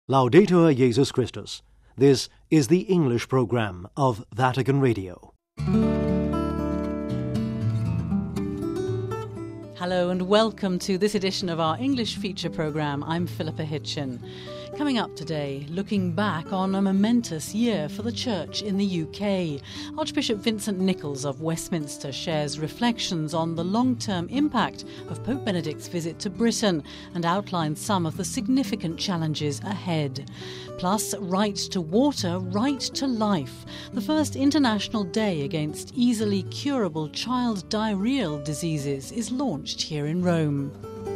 Laudetur Jesus Christus. This is the English program of Vatican Radio. Hello and welcome to this edition of our English feature programme. I'm Philippa Hitchin. Coming up today, looking back on a momentous year for the Church in the UK. Archbishop Vincent Nichols of Westminster shares reflections on the long-term impact of Pope Benedict's visit to Britain and outlines some of the significant challenges ahead. Plus, Right to Water, Right to Life. The first International Day Against Easily Curable Child Diarrheal Diseases is launched here in Rome.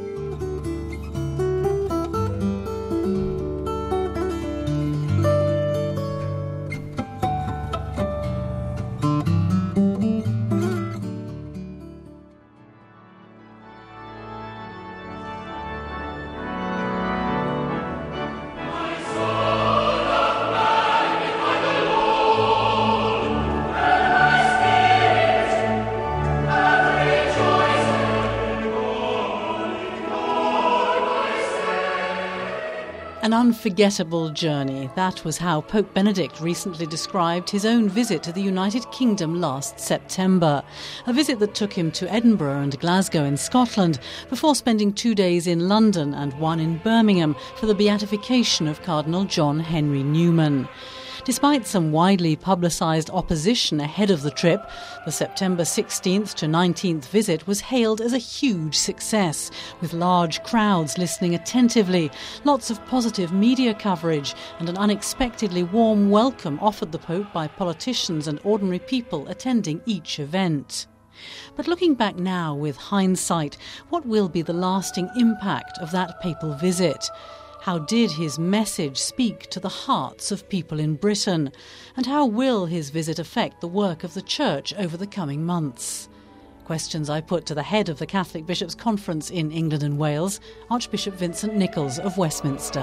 An unforgettable journey. That was how Pope Benedict recently described his own visit to the United Kingdom last September. A visit that took him to Edinburgh and Glasgow in Scotland before spending 2 days in London and 1 in Birmingham for the beatification of Cardinal John Henry Newman. Despite some widely publicised opposition ahead of the trip, the September 16th to 19th visit was hailed as a huge success, with large crowds listening attentively, lots of positive media coverage, and an unexpectedly warm welcome offered the Pope by politicians and ordinary people attending each event. But looking back now with hindsight, what will be the lasting impact of that papal visit? How did his message speak to the hearts of people in Britain? And how will his visit affect the work of the Church over the coming months? Questions I put to the head of the Catholic Bishops' Conference in England and Wales, Archbishop Vincent Nichols of Westminster.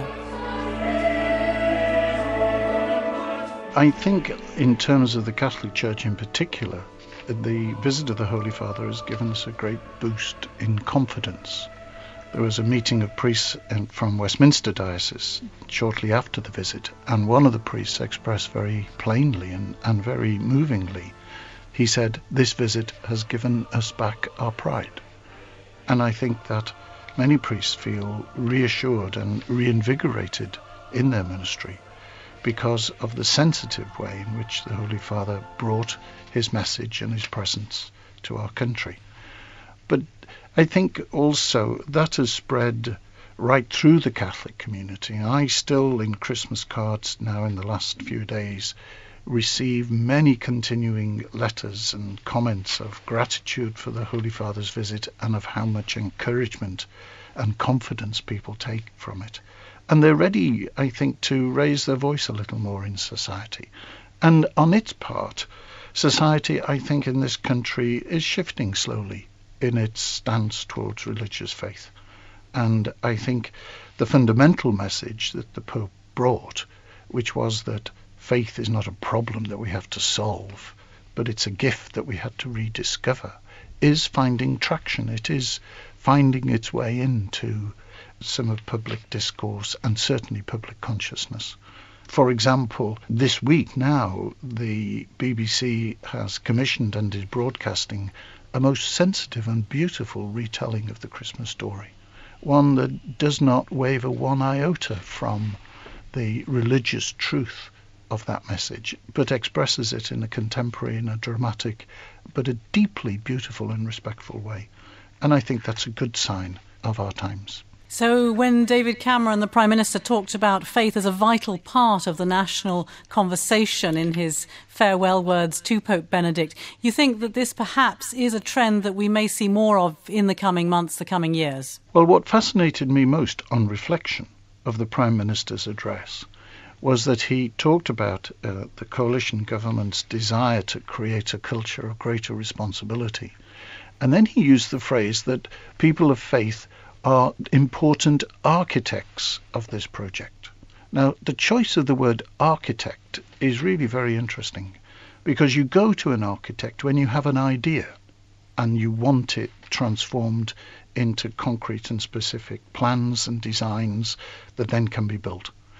I think in terms of the Catholic Church in particular, the visit of the Holy Father has given us a great boost in confidence. There was a meeting of priests from Westminster Diocese shortly after the visit, and one of the priests expressed very plainly and very movingly, he said, "This visit has given us back our pride." And I think that many priests feel reassured and reinvigorated in their ministry because of the sensitive way in which the Holy Father brought his message and his presence to our country. But I think also that has spread right through the Catholic community. I still, in Christmas cards now in the last few days, receive many continuing letters and comments of gratitude for the Holy Father's visit and of how much encouragement and confidence people take from it. And they're ready, I think, to raise their voice a little more in society. And on its part, society, I think, in this country is shifting slowly in its stance towards religious faith. And I think the fundamental message that the Pope brought, which was that faith is not a problem that we have to solve, but it's a gift that we had to rediscover, is finding traction. It is finding its way into some of public discourse and certainly public consciousness. For example, this week now, the BBC has commissioned and is broadcasting a most sensitive and beautiful retelling of the Christmas story, one that does not waver one iota from the religious truth of that message, but expresses it in a contemporary and a dramatic, but a deeply beautiful and respectful way. And I think that's a good sign of our times. So when David Cameron, the Prime Minister, talked about faith as a vital part of the national conversation in his farewell words to Pope Benedict, you think that this perhaps is a trend that we may see more of in the coming months, the coming years? Well, what fascinated me most on reflection of the Prime Minister's address was that he talked about the coalition government's desire to create a culture of greater responsibility. And then he used the phrase that people of faith are important architects of this project. Now, the choice of the word architect is really very interesting, because you go to an architect when you have an idea and you want it transformed into concrete and specific plans and designs that then can be built.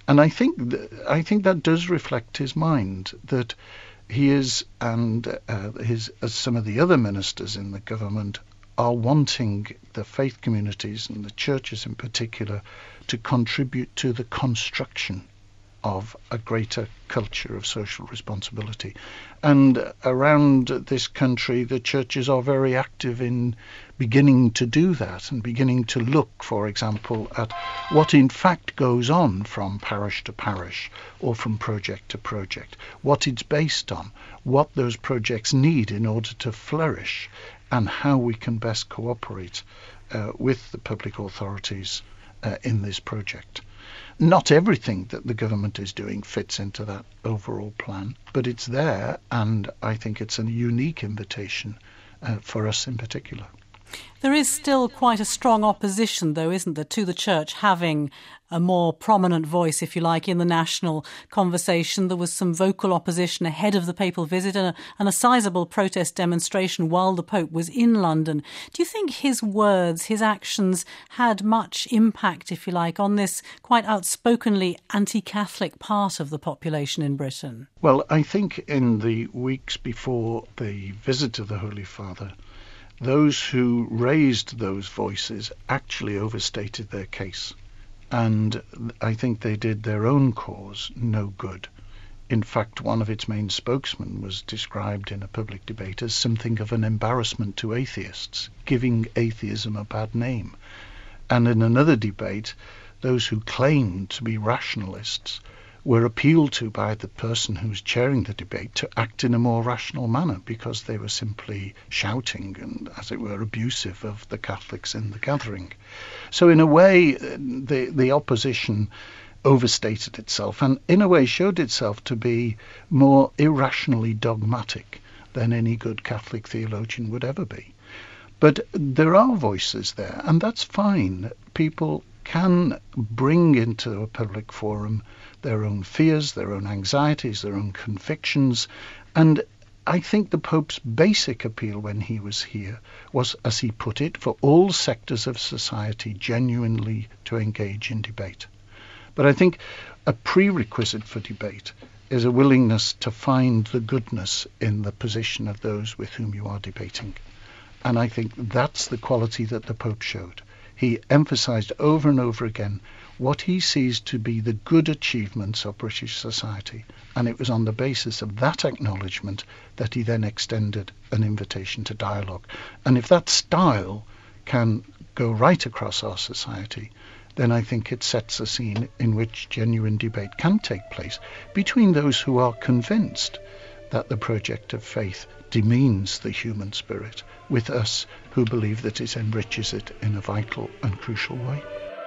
And I think that does reflect his mind, that he is, and as some of the other ministers in the government are wanting the faith communities and the churches in particular to contribute to the construction of a greater culture of social responsibility. And around this country, the churches are very active in beginning to do that and beginning to look, for example, at what in fact goes on from parish to parish or from project to project, what it's based on, what those projects need in order to flourish, and how we can best cooperate with the public authorities in this project. Not everything that the government is doing fits into that overall plan, but it's there, and I think it's a unique invitation for us in particular. There is still quite a strong opposition, though, isn't there, to the church having a more prominent voice, if you like, in the national conversation. There was some vocal opposition ahead of the papal visit and a sizable protest demonstration while the Pope was in London. Do you think his words, his actions had much impact, if you like, on this quite outspokenly anti-Catholic part of the population in Britain? Well, I think in the weeks before the visit of the Holy Father, those who raised those voices actually overstated their case. And I think they did their own cause no good. In fact, one of its main spokesmen was described in a public debate as something of an embarrassment to atheists, giving atheism a bad name. And in another debate, those who claimed to be rationalists were appealed to by the person who was chairing the debate to act in a more rational manner because they were simply shouting and, as it were, abusive of the Catholics in the gathering. So in a way, the opposition overstated itself and in a way showed itself to be more irrationally dogmatic than any good Catholic theologian would ever be. But there are voices there, and that's fine. People can bring into a public forum their own fears, their own anxieties, their own convictions. And I think the Pope's basic appeal when he was here was, as he put it, for all sectors of society genuinely to engage in debate. But I think a prerequisite for debate is a willingness to find the goodness in the position of those with whom you are debating. And I think that's the quality that the Pope showed. He emphasized over and over again what he sees to be the good achievements of British society. And it was on the basis of that acknowledgement that he then extended an invitation to dialogue. And if that style can go right across our society, then I think it sets a scene in which genuine debate can take place between those who are convinced that the project of faith demeans the human spirit, with us who believe that it enriches it in a vital and crucial way.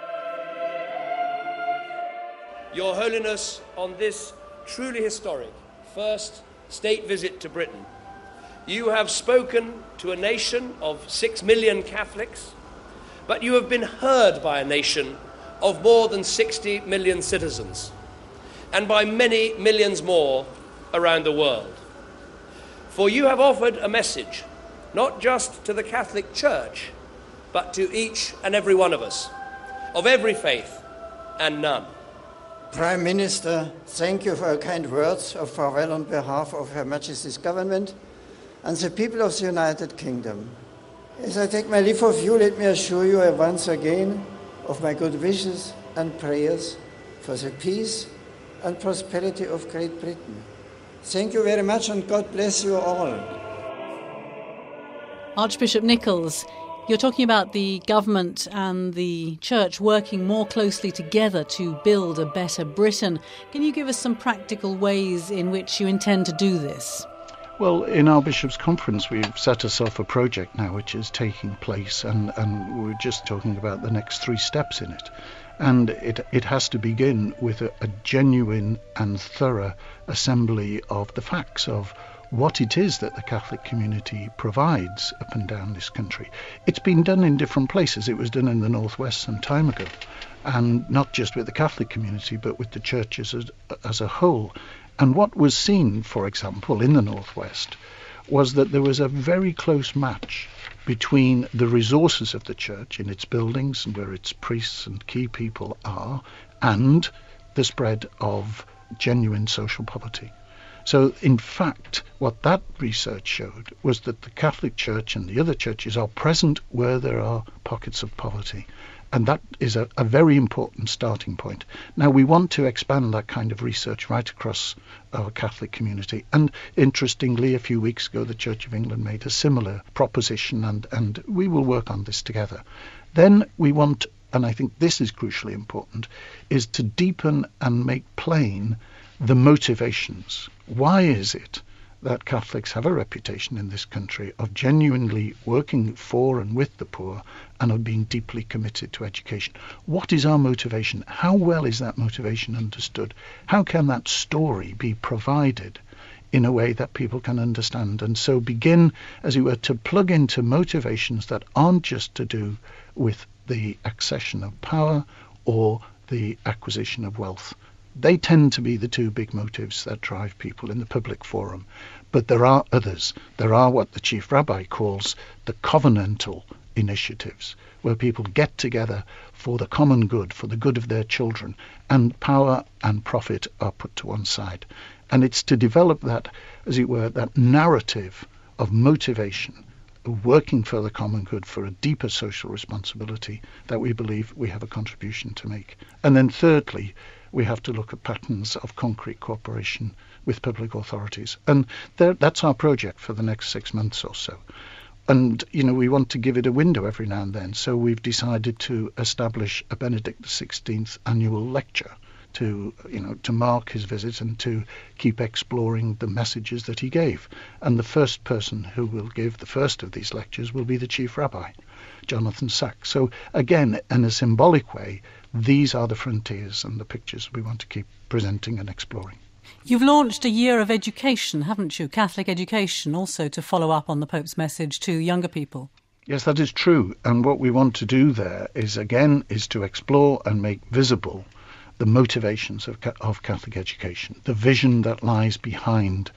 Your Holiness, on this truly historic first state visit to Britain, you have spoken to a nation of 6 million Catholics, but you have been heard by a nation of more than 60 million citizens, and by many millions more around the world. For you have offered a message, not just to the Catholic Church, but to each and every one of us, of every faith and none. Prime Minister, thank you for your kind words of farewell on behalf of Her Majesty's government and the people of the United Kingdom. As I take my leave of you, let me assure you once again of my good wishes and prayers for the peace and prosperity of Great Britain. Thank you very much, and God bless you all. Archbishop Nichols, you're talking about the government and the church working more closely together to build a better Britain. Can you give us some practical ways in which you intend to do this? Well, in our Bishops' Conference, we've set ourselves a project now which is taking place, and we're just talking about the next 3 steps in it. And it has to begin with a genuine and thorough assembly of the facts of what it is that the Catholic community provides up and down this country. It's been done in different places. It was done in the Northwest some time ago, and not just with the Catholic community, but with the churches as a whole. And what was seen, for example, in the Northwest, was that there was a very close match between the resources of the church in its buildings and where its priests and key people are, and the spread of genuine social poverty. So, in fact, what that research showed was that the Catholic Church and the other churches are present where there are pockets of poverty. And that is a very important starting point. Now, we want to expand that kind of research right across our Catholic community. And interestingly, a few weeks ago, the Church of England made a similar proposition, and we will work on this together. Then we want, and I think this is crucially important, is to deepen and make plain the motivations. Why is it that Catholics have a reputation in this country of genuinely working for and with the poor and of being deeply committed to education? What is our motivation? How well is that motivation understood? How can that story be provided in a way that people can understand? And so begin, as it were, to plug into motivations that aren't just to do with the accession of power or the acquisition of wealth. They tend to be the two big motives that drive people in the public forum. But there are others. There are what the Chief Rabbi calls the covenantal initiatives, where people get together for the common good, for the good of their children, and power and profit are put to one side. And it's to develop that, as it were, that narrative of motivation, of working for the common good, for a deeper social responsibility, that we believe we have a contribution to make. And then thirdly, we have to look at patterns of concrete cooperation with public authorities. And that's our project for the next 6 months or so. And, we want to give it a window every now and then. So we've decided to establish a Benedict XVI annual lecture to mark his visit and to keep exploring the messages that he gave. And the first person who will give the first of these lectures will be the Chief Rabbi, Jonathan Sacks. So again, in a symbolic way, these are the frontiers and the pictures we want to keep presenting and exploring. You've launched a year of education, haven't you? Catholic education, also to follow up on the Pope's message to younger people. Yes, that is true. And what we want to do there is to explore and make visible the motivations of Catholic education, the vision that lies behind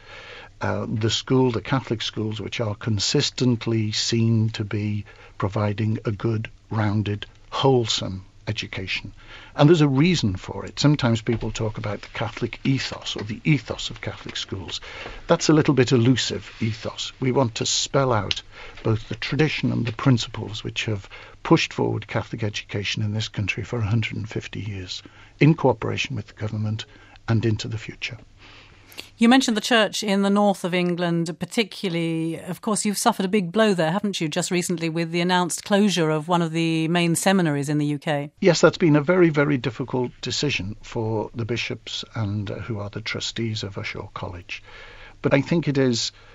the Catholic schools, which are consistently seen to be providing a good, rounded, wholesome education. And there's a reason for it. Sometimes people talk about the Catholic ethos or the ethos of Catholic schools. That's a little bit elusive ethos. We want to spell out both the tradition and the principles which have pushed forward Catholic education in this country for 150 years, in cooperation with the government and into the future. You mentioned the church in the north of England, particularly. Of course, you've suffered a big blow there, haven't you, just recently with the announced closure of one of the main seminaries in the UK? Yes, that's been a very, very difficult decision for the bishops and who are the trustees of Ushaw College. But I think it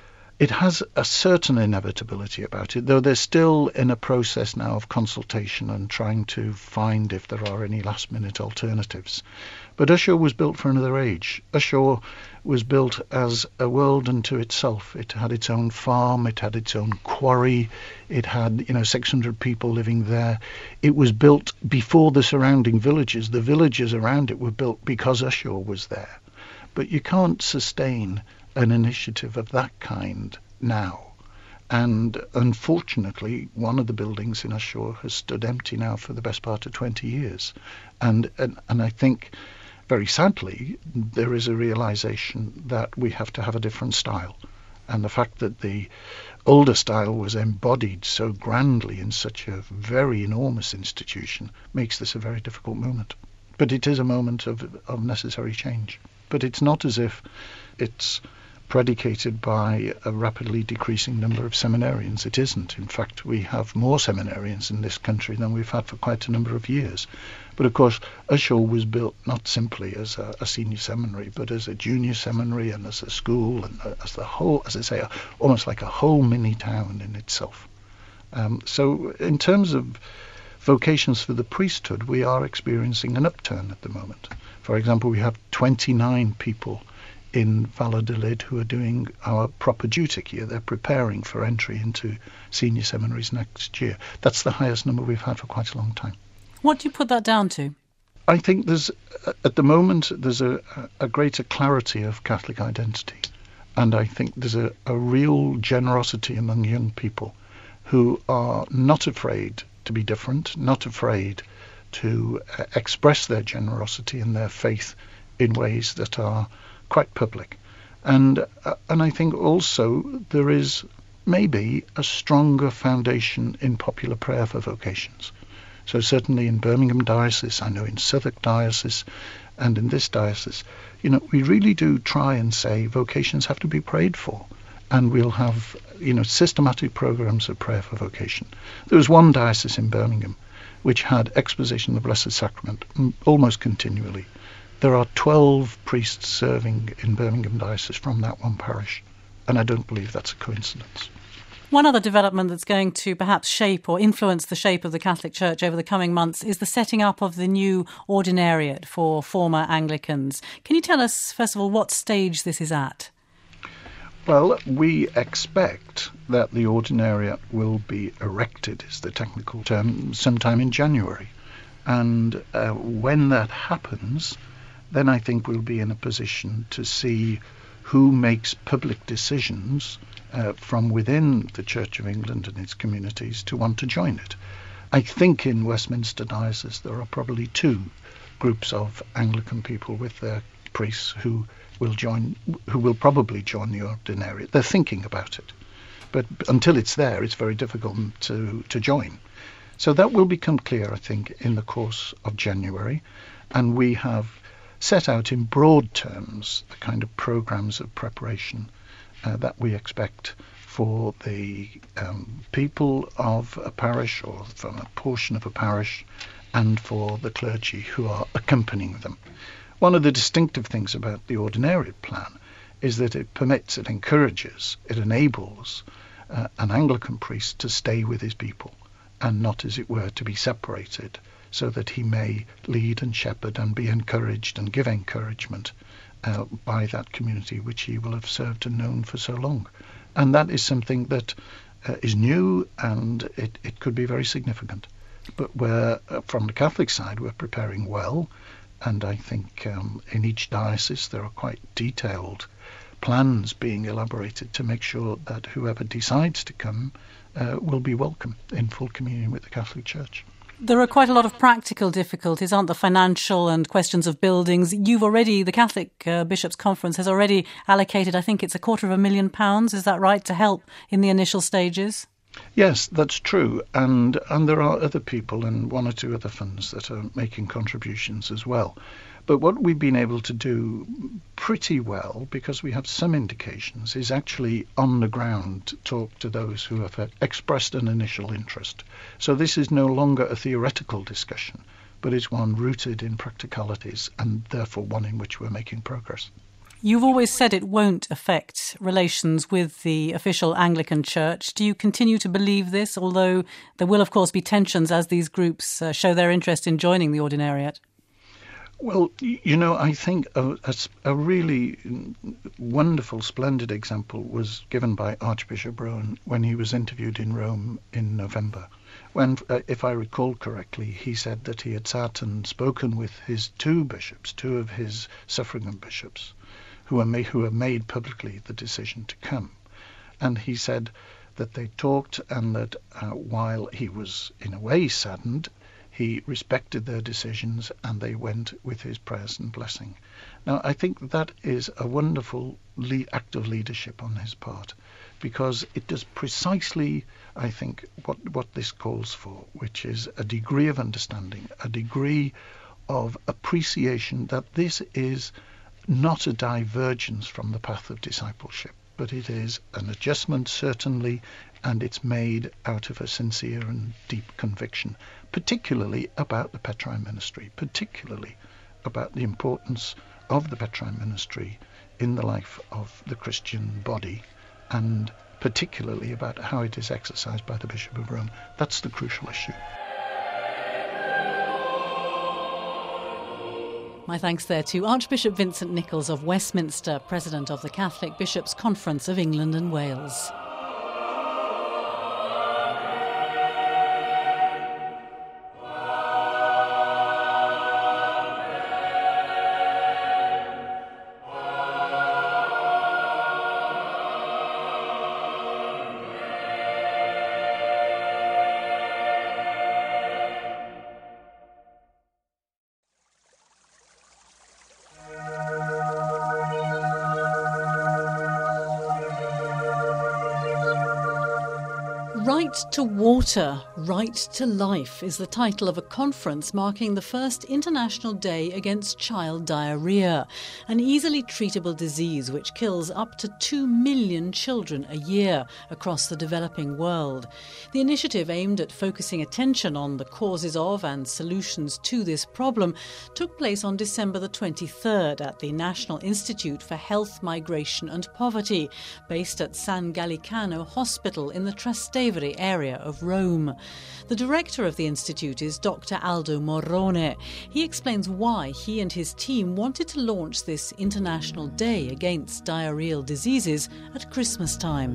has a certain inevitability about it, though they're still in a process now of consultation and trying to find if there are any last-minute alternatives. But Ushaw was built for another age. Ushaw was built as a world unto itself. It had its own farm, it had its own quarry, it had 600 people living there. It was built before the surrounding villages. The villages around it were built because Ushaw was there. But you can't sustain an initiative of that kind now. And unfortunately, one of the buildings in Ushaw has stood empty now for the best part of 20 years. And I think, very sadly, there is a realization that we have to have a different style. And the fact that the older style was embodied so grandly in such a very enormous institution makes this a very difficult moment. But it is a moment of necessary change. But it's not as if it's predicated by a rapidly decreasing number of seminarians. It isn't. In fact, we have more seminarians in this country than we've had for quite a number of years. But of course, Ushaw was built not simply as a senior seminary, but as a junior seminary and as a school and as the whole, as I say, almost like a whole mini town in itself. So in terms of vocations for the priesthood, we are experiencing an upturn at the moment. For example, we have 29 people in Valladolid who are doing our propedeutic year. They're preparing for entry into senior seminaries next year. That's the highest number we've had for quite a long time. What do you put that down to? I think at the moment, there's a greater clarity of Catholic identity. And I think there's a real generosity among young people who are not afraid to be different, not afraid to express their generosity and their faith in ways that are quite public. And I think also there is maybe a stronger foundation in popular prayer for vocations. So certainly in Birmingham Diocese, I know in Southwark Diocese, and in this diocese, we really do try and say vocations have to be prayed for. And we'll have, systematic programs of prayer for vocation. There was one diocese in Birmingham which had exposition of the Blessed Sacrament almost continually. There are 12 priests serving in Birmingham Diocese from that one parish, and I don't believe that's a coincidence. One other development that's going to perhaps shape or influence the shape of the Catholic Church over the coming months is the setting up of the new ordinariate for former Anglicans. Can you tell us, first of all, what stage this is at? Well, we expect that the ordinariate will be erected, is the technical term, sometime in January. And when that happens, then I think we'll be in a position to see who makes public decisions from within the Church of England and its communities to want to join it. I think in Westminster Diocese there are probably two groups of Anglican people with their priests who will probably join the ordinariate. They're thinking about it. But until it's there, it's very difficult to join. So that will become clear, I think, in the course of January. And we have set out in broad terms the kind of programs of preparation that we expect for the people of a parish or from a portion of a parish and for the clergy who are accompanying them. One of the distinctive things about the ordinariate plan is that it permits, it encourages, it enables an Anglican priest to stay with his people and not, as it were, to be separated, so that he may lead and shepherd and be encouraged and give encouragement by that community which he will have served and known for so long. And that is something that is new, and it could be very significant. But from the Catholic side, we're preparing well. And I think in each diocese there are quite detailed plans being elaborated to make sure that whoever decides to come will be welcome in full communion with the Catholic Church. There are quite a lot of practical difficulties, aren't there? Financial and questions of buildings. The Catholic Bishops' Conference has already allocated, I think it's £250,000, is that right, to help in the initial stages? Yes, that's true. And there are other people and one or two other funds that are making contributions as well. But what we've been able to do pretty well, because we have some indications, is actually on the ground talk to those who have expressed an initial interest. So this is no longer a theoretical discussion, but it's one rooted in practicalities and therefore one in which we're making progress. You've always said it won't affect relations with the official Anglican Church. Do you continue to believe this, although there will, of course, be tensions as these groups show their interest in joining the ordinariate? Well, I think a really wonderful, splendid example was given by Archbishop Rowan when he was interviewed in Rome in November. When, if I recall correctly, he said that he had sat and spoken with his two of his suffragan bishops, who have made publicly the decision to come. And he said that they talked and that while he was in a way saddened, he respected their decisions and they went with his prayers and blessing. Now, I think that is a wonderful act of leadership on his part, because it does precisely, I think, what this calls for, which is a degree of understanding, a degree of appreciation that this is not a divergence from the path of discipleship, but it is an adjustment, certainly, and it's made out of a sincere and deep conviction, particularly about the Petrine ministry, particularly about the importance of the Petrine ministry in the life of the Christian body, and particularly about how it is exercised by the Bishop of Rome. That's the crucial issue. My thanks there to Archbishop Vincent Nichols of Westminster, President of the Catholic Bishops' Conference of England and Wales. Right to Water, Right to Life is the title of a conference marking the first International Day Against Child Diarrhoea, an easily treatable disease which kills up to 2 million children a year across the developing world. The initiative, aimed at focusing attention on the causes of and solutions to this problem, took place on December the 23rd at the National Institute for Health, Migration and Poverty, based at San Gallicano Hospital in the Trastevere area of Rome. The director of the institute is Dr. Aldo Morrone. He explains why he and his team wanted to launch this International Day Against Diarrheal Diseases at Christmas time.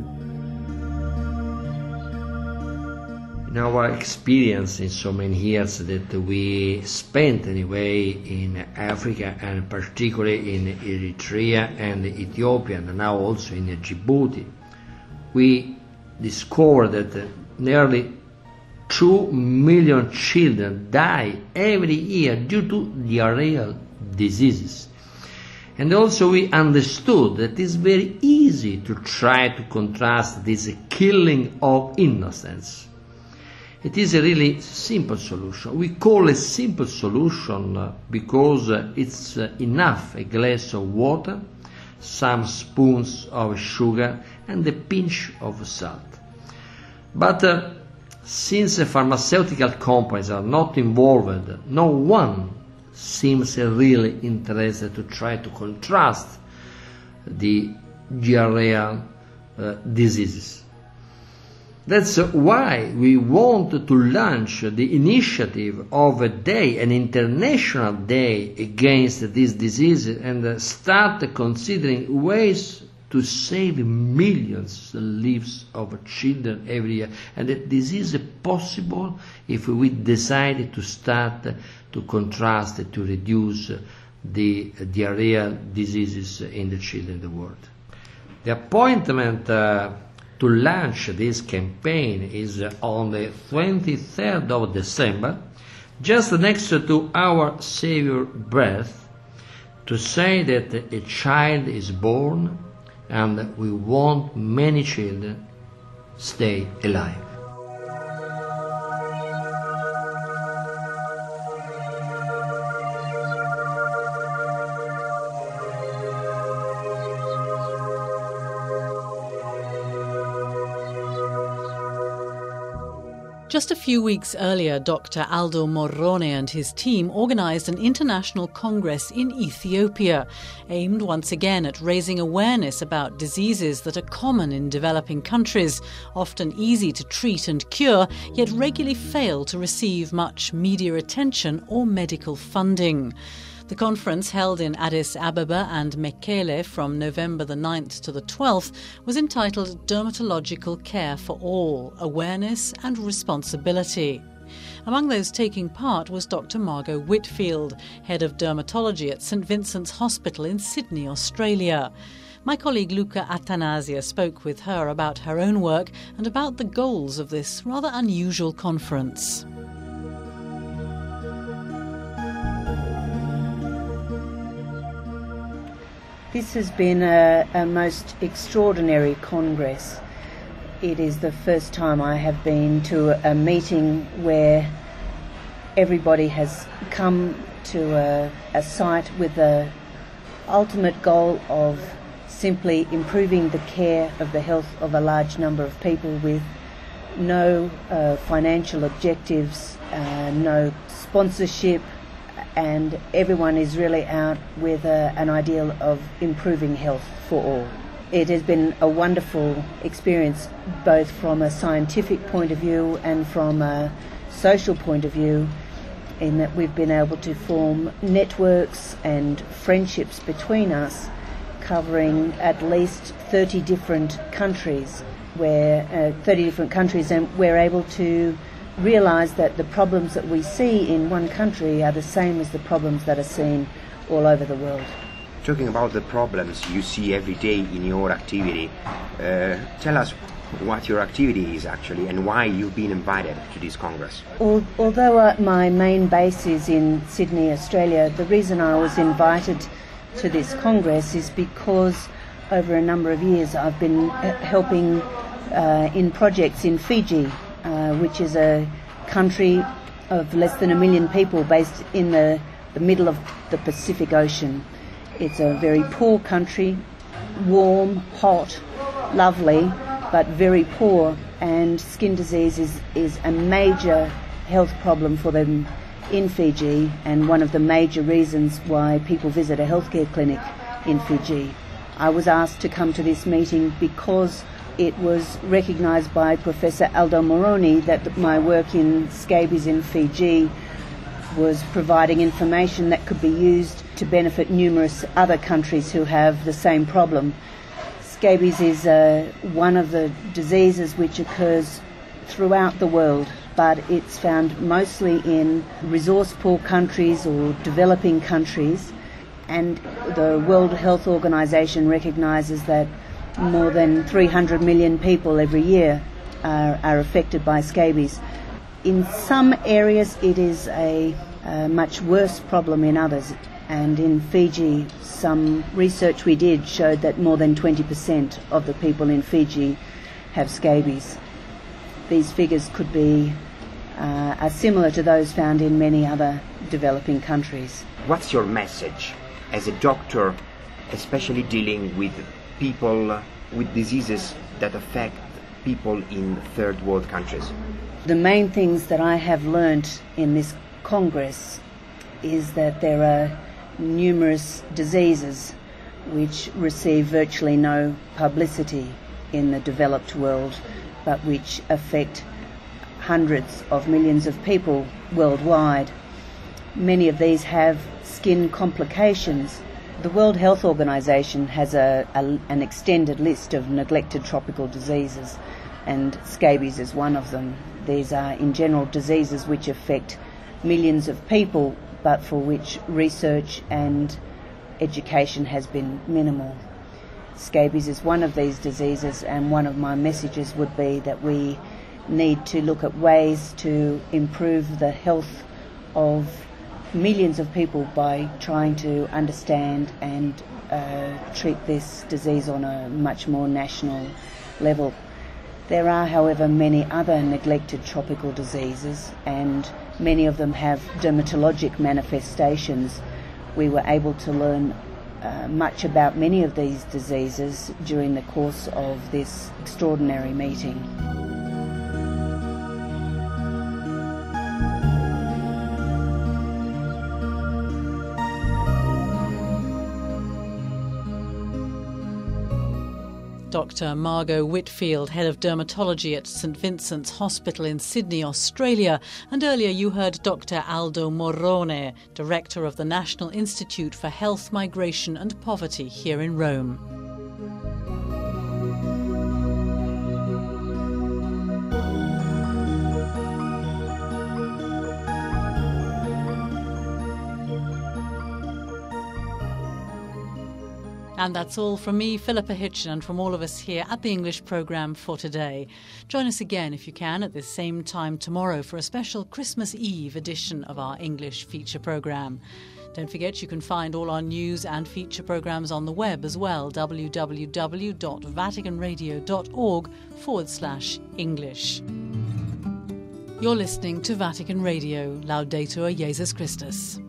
In our experience in so many years that we spent anyway in Africa, and particularly in Eritrea and Ethiopia, and now also in Djibouti, we discovered that nearly 2 million children die every year due to diarrheal diseases. And also we understood that it's very easy to try to contrast this killing of innocents. It is a really simple solution. We call a simple solution because it's enough: a glass of water, some spoons of sugar and a pinch of salt. But since the pharmaceutical companies are not involved, no one seems really interested to try to contrast the diarrheal diseases. That's why we want to launch the initiative of a day, an international day against this disease, and start considering ways to save millions of lives of children every year. And that this is possible if we decide to start to contrast, to reduce the diarrheal diseases in the children in the world. The appointment to launch this campaign is on the 23rd of December, just next to our Savior birth, to say that a child is born and we want many children stay alive. Just a few weeks earlier, Dr. Aldo Morrone and his team organised an international congress in Ethiopia, aimed once again at raising awareness about diseases that are common in developing countries, often easy to treat and cure, yet regularly fail to receive much media attention or medical funding. The conference, held in Addis Ababa and Mekele from November the 9th to the 12th, was entitled Dermatological Care for All, Awareness and Responsibility. Among those taking part was Dr. Margot Whitfield, Head of Dermatology at St Vincent's Hospital in Sydney, Australia. My colleague Luca Atanasia spoke with her about her own work and about the goals of this rather unusual conference. This has been a most extraordinary congress. It is the first time I have been to a meeting where everybody has come to a site with the ultimate goal of simply improving the care of the health of a large number of people, with no financial objectives, no sponsorship, and everyone is really out with an ideal of improving health for all. It has been a wonderful experience, both from a scientific point of view and from a social point of view, in that we've been able to form networks and friendships between us, covering at least 30 different countries, and we're able to realise that the problems that we see in one country are the same as the problems that are seen all over the world. Talking about the problems you see every day in your activity, tell us what your activity is actually and why you've been invited to this Congress. Although my main base is in Sydney, Australia, the reason I was invited to this Congress is because over a number of years I've been helping in projects in Fiji, which is a country of less than 1 million people based in the middle of the Pacific Ocean. It's a very poor country, warm, hot, lovely, but very poor, and skin disease is a major health problem for them in Fiji, and one of the major reasons why people visit a healthcare clinic in Fiji. I was asked to come to this meeting because it was recognised by Professor Aldo Moroni that my work in scabies in Fiji was providing information that could be used to benefit numerous other countries who have the same problem. Scabies is one of the diseases which occurs throughout the world, but it's found mostly in resource-poor countries or developing countries, and the World Health Organization recognises that more than 300 million people every year are affected by scabies. In some areas it is a much worse problem in others, and in Fiji some research we did showed that more than 20% of the people in Fiji have scabies. These figures could be are similar to those found in many other developing countries. What's your message as a doctor, especially dealing with people with diseases that affect people in third world countries? The main things that I have learnt in this Congress is that there are numerous diseases which receive virtually no publicity in the developed world, but which affect hundreds of millions of people worldwide. Many of these have skin complications. The World Health Organization has an extended list of neglected tropical diseases, and scabies is one of them. These are in general diseases which affect millions of people, but for which research and education has been minimal. Scabies is one of these diseases, and one of my messages would be that we need to look at ways to improve the health of millions of people by trying to understand and treat this disease on a much more national level. There are, however, many other neglected tropical diseases, and many of them have dermatologic manifestations. We were able to learn much about many of these diseases during the course of this extraordinary meeting. Dr. Margot Whitfield, Head of Dermatology at St Vincent's Hospital in Sydney, Australia. And earlier you heard Dr. Aldo Moroni, Director of the National Institute for Health, Migration and Poverty here in Rome. And that's all from me, Philippa Hitchen, and from all of us here at the English programme for today. Join us again, if you can, at this same time tomorrow for a special Christmas Eve edition of our English feature programme. Don't forget you can find all our news and feature programmes on the web as well, www.vaticanradio.org/English. You're listening to Vatican Radio, Laudetur Jesus Christus.